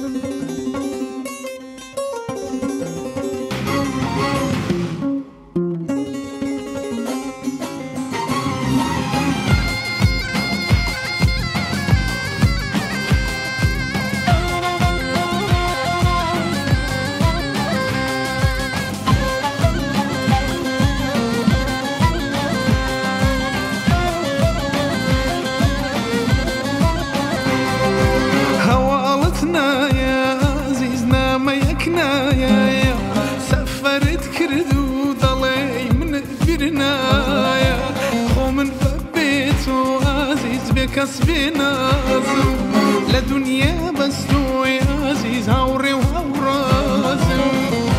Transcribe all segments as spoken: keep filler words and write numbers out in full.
سفرت كردو ضلي من برنايا خو من بيتو عزيز بكسب نازم لدنيا بس لو يا عزيز هوري وهورازم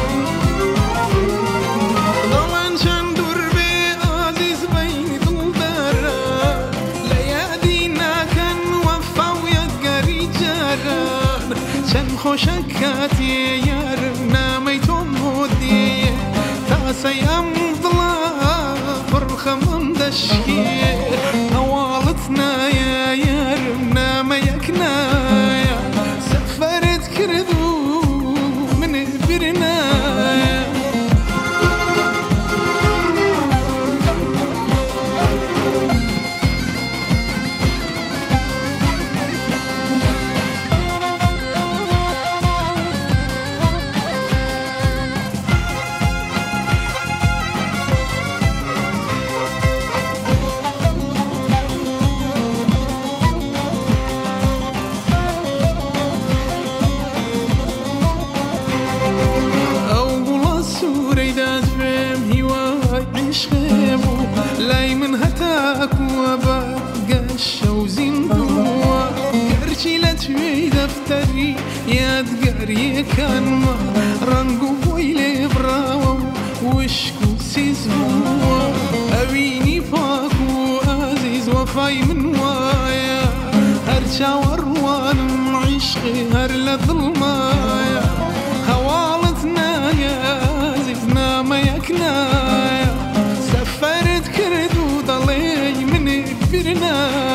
ضمان شندور بي عزيز بين ضل دارا ليالينا كان وفا ويقري جاران شن خوشكاتي يارنا ميتم هودي تاسيام ضلا فرخة من دشكي هوالتنا يا يارنا ما يكنايا سفرت كردو من برنايا لاي من هتاك وبقى الشوزين دوا قرشي لتوي دفتري يا تقري كان ما رنقو بويلي براو وشكو سيزبوا أبيني باكو عزيز وفاي من وايا هرشا وروان عشقي هرلا ظلمايا خوالتنا يا عزيزنا ما يكنايا سفرت كردو ضلي من برنا